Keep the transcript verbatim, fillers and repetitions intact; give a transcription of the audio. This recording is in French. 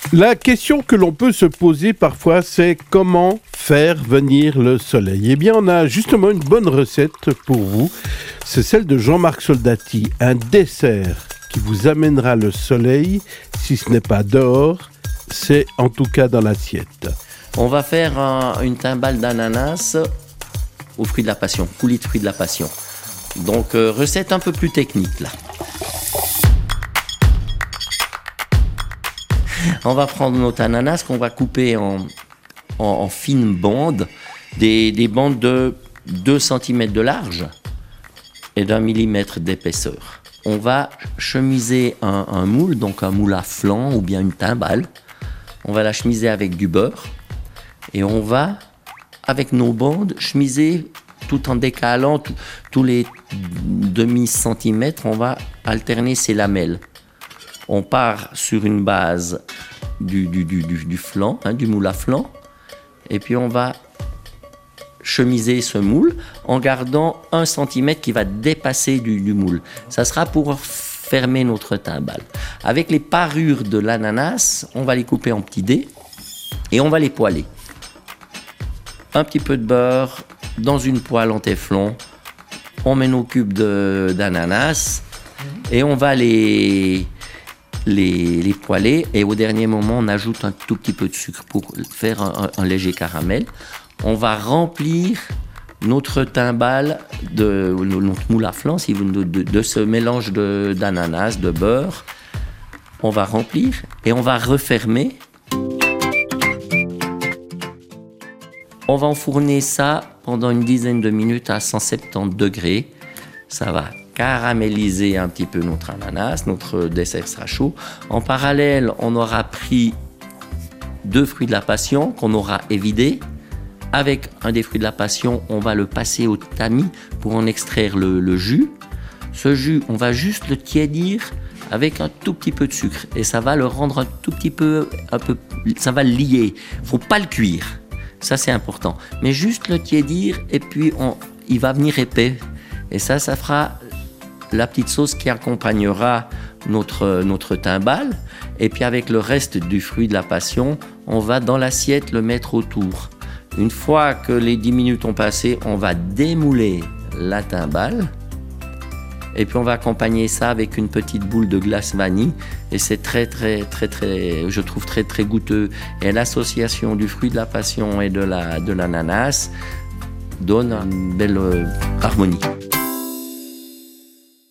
La question que l'on peut se poser parfois, c'est comment faire venir le soleil. Eh bien, on a justement une bonne recette pour vous. C'est celle de Jean-Marc Soldati, un dessert qui vous amènera le soleil, si ce n'est pas dehors, c'est en tout cas dans l'assiette. On va faire un, une timbale d'ananas aux fruits de la passion, coulis de fruits de la passion. Donc, euh, recette un peu plus technique là. On va prendre notre ananas qu'on va couper en, en, en fines bandes, des, des bandes de deux centimètres de large et d'un millimètre d'épaisseur. On va chemiser un, un moule, donc un moule à flanc ou bien une timbale. On va la chemiser avec du beurre et on va, avec nos bandes, chemiser tout en décalant tout, tous les demi-centimètres. On va alterner ces lamelles. On part sur une base du, du, du, du, du flanc, hein, du moule à flanc, et puis on va chemiser ce moule en gardant un centimètre qui va dépasser du, du moule. Ça sera pour fermer notre timbale. Avec les parures de l'ananas, on va les couper en petits dés et on va les poêler. Un petit peu de beurre dans une poêle en téflon. On met nos cubes de, d'ananas et on va les... Les, les poêler et au dernier moment on ajoute un tout petit peu de sucre pour faire un, un, un léger caramel. On va remplir notre timbale de notre moule à flanc si vous, de, de, de ce mélange de, d'ananas, de beurre. On va remplir et on va refermer. On va enfourner ça pendant une dizaine de minutes à cent soixante-dix degrés. Ça va caraméliser un petit peu notre ananas, notre dessert sera chaud. En parallèle, on aura pris deux fruits de la passion qu'on aura évidés. Avec un des fruits de la passion, on va le passer au tamis pour en extraire le, le jus. Ce jus, on va juste le tiédir avec un tout petit peu de sucre et ça va le rendre un tout petit peu, un peu, ça va le lier. Faut pas le cuire, ça c'est important. Mais juste le tiédir et puis on, il va venir épais. Et ça, ça fera la petite sauce qui accompagnera notre, notre timbale. Et puis avec le reste du fruit de la passion, on va dans l'assiette le mettre autour. Une fois que les dix minutes ont passé, on va démouler la timbale. Et puis on va accompagner ça avec une petite boule de glace vanille. Et c'est très, très, très, très, je trouve très, très goûteux. Et l'association du fruit de la passion et de, la, de l'ananas donne une belle euh, harmonie.